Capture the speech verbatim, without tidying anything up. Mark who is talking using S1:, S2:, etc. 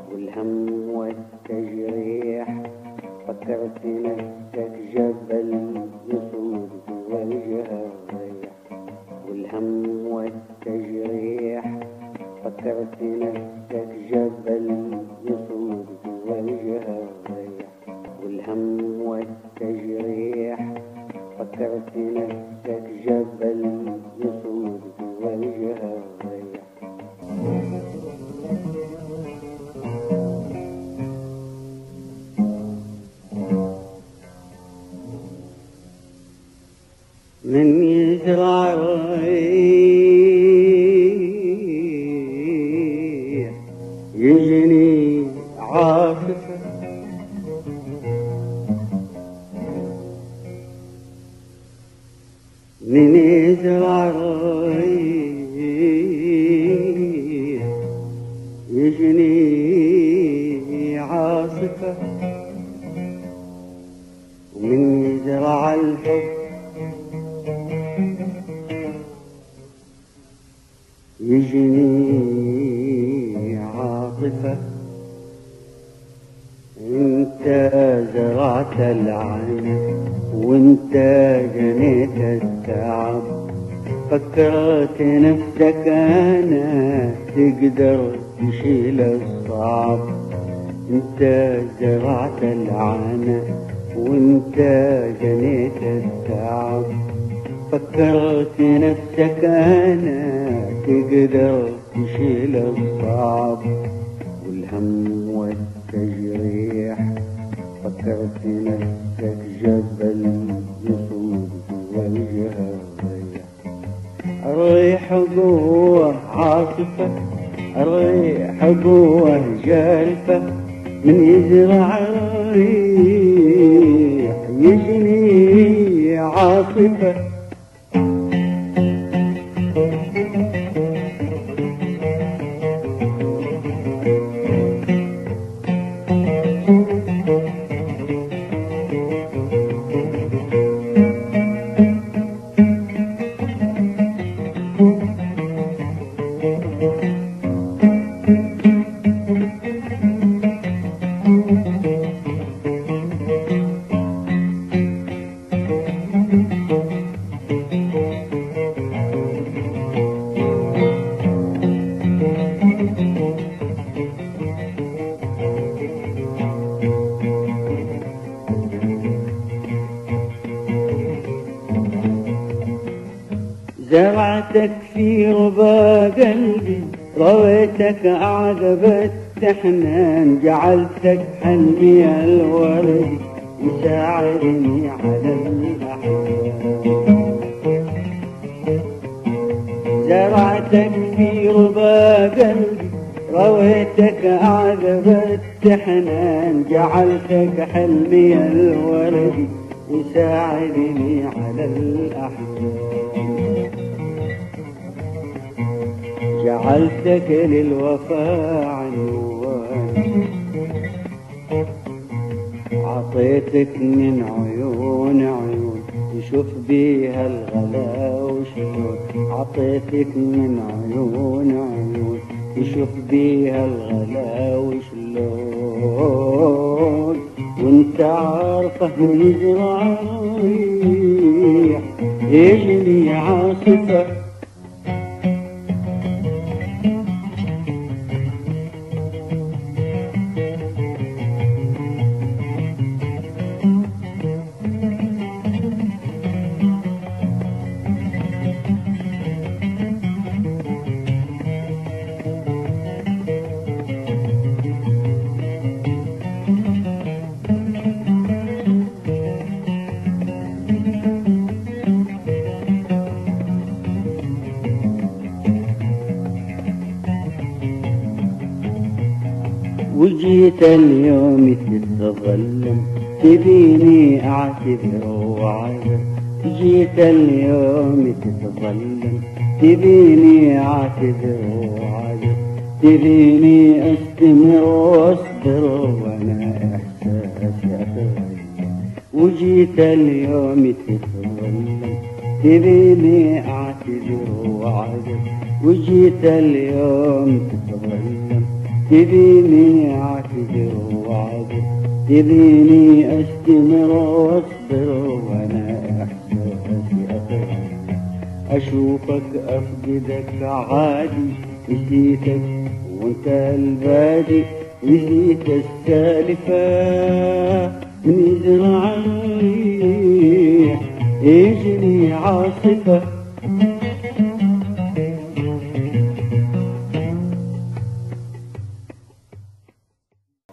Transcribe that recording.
S1: والهم والتجريح فكرت نفسك جبل يصود وجهه الريح. والهم والتجريح فكرت نفسك جبل يصود وجهه الريح. والهم والتجريح فكرت نفسك جبل يصود وجهه الريح. من يزرع الريح يجني عاصفة. من يزرع الريح يجني عاصفة. ومن يزرع الحب يجني عاطفة. انت زرعت العنب وانت جنيت التعب. فكرت نفسك انا تقدر تشيل الصعب. انت زرعت العنب وانت جنيت التعب. فكرت نفسك انا تقدر تشيل الصعب. والهم والتجريح فكرت نفسك جبل يصود وجهه الريح. الريح قوة عاصفة، الريح قوة جالفة. من يزرع الريح يجني عاصفة. زرعتك في ربا قلبي، رويتك أعجب التحنان. جعلتك حلمي الوردي يساعدني على الأحلام. زرعتك في ربا قلبي، رويتك أعجب التحنان. جعلتك حلمي الوردي يساعدني على الأحلام. جعلتك للوفاء عنوان. عطيتك من عيون عيون يشوف بيها الغلا وشلون. عطيتك من عيون عيون يشوف بيها الغلا وشلون. وانت عارفه من يزرع الريح يجني عاصفة. وجيت اليوم تتظلم تبيني اعتذر وعذر. جيت اليوم تتظلم تبيني اعتذر وعذر. تبيني استمر واصبر وانا احساسي اتغير. وجيت اليوم تتظلم تبيني اعتذر وعذر. وجيت اليوم تتظلم تبيني اعتذر واعذر، تبيني استمر واصبر وانا احساسي اخر، اشوفك افقدك عادي، نسيتك وانت البادي، نسيت السالفة نزرع الريح يجري عاصفة.